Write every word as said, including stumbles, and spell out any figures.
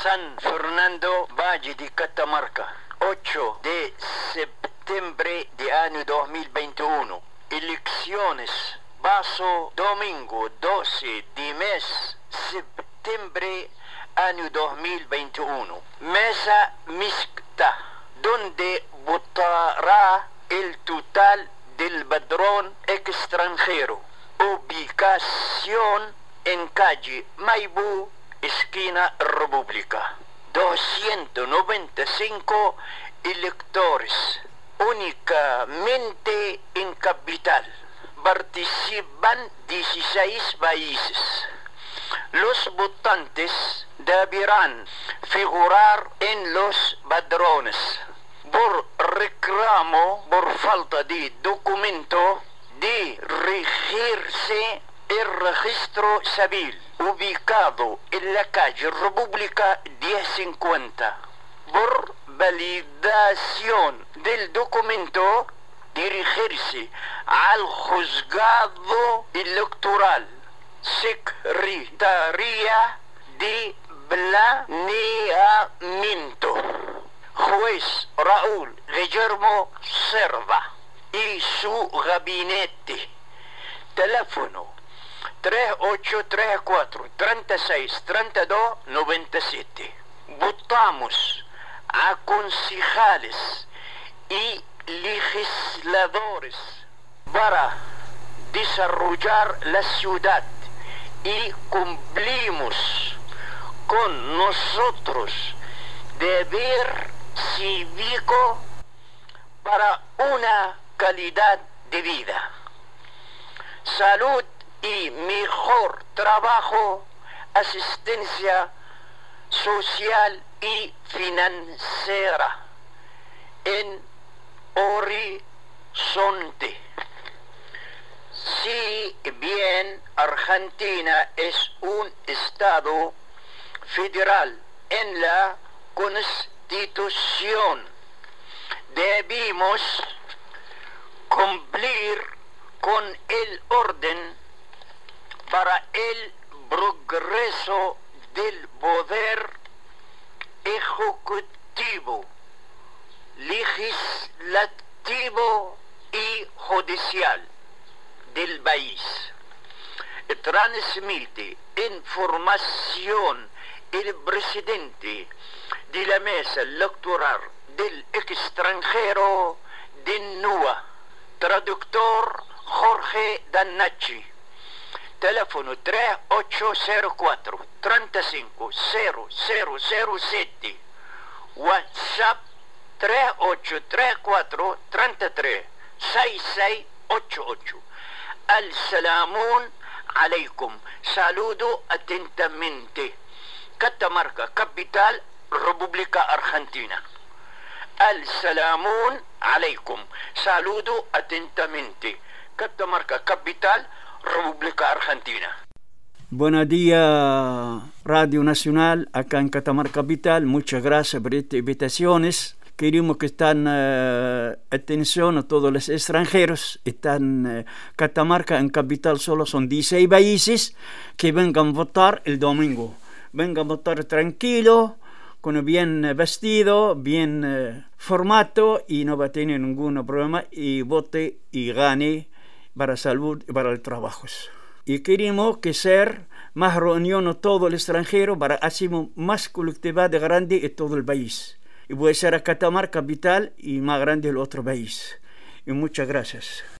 San Fernando, Valle de Catamarca, ocho de septiembre de año dos mil veintiuno. Elecciones, paso domingo doce de mes septiembre año dos mil veintiuno. Mesa mixta, donde votará el total del padrón extranjero. Ubicación en calle Maipú, esquina República. doscientos noventa y cinco electores, únicamente en capital. Participan dieciséis países. Los votantes deberán figurar en los padrones. Por reclamo, por falta de documento, dirigirse el registro civil, ubicado en la calle República diez cincuenta. Por validación del documento, dirigirse al juzgado electoral, Secretaría de Planeamiento, juez Raúl Guillermo Cerda y su gabinete. Teléfono tres ocho tres cuatro, tres seis, tres dos, nueve siete. Votamos a concejales y legisladores para desarrollar la ciudad y cumplimos con nosotros deber cívico para una calidad de vida, salud y mejor trabajo, asistencia social y financiera en horizonte. Si bien Argentina es un estado federal en la Constitución, debemos cumplir con el orden para el progreso del poder ejecutivo, legislativo y judicial del país. Transmite información el presidente de la mesa electoral del extranjero de N U A, traductor Jorge Dannachi. Teléfono tres ocho cero cuatro, tres cinco cero cero cero siete. WhatsApp tres ocho tres cuatro, tres tres, seis seis ocho ocho. Al-Salamun alaikum. Saludo atentamente. Catamarca, capital, República Argentina. Al-Salamun alaikum. Saludo atentamente. Catamarca, capital, República Argentina. Buenos días, Radio Nacional, acá en Catamarca Capital. Muchas gracias por estas invitaciones. Queremos que estén uh, atención a todos los extranjeros. Están uh, Catamarca en capital solo son dieciséis países que vengan a votar el domingo. Vengan a votar tranquilo, con bien vestido, bien uh, formato y no va a tener ningún problema y vote y gane para salud y para el trabajo. Y queremos que sea más reunión a todo el extranjero para hacer más colectividad grande en todo el país. Y voy a ser a Catamarca capital y más grande el otro país. Y muchas gracias.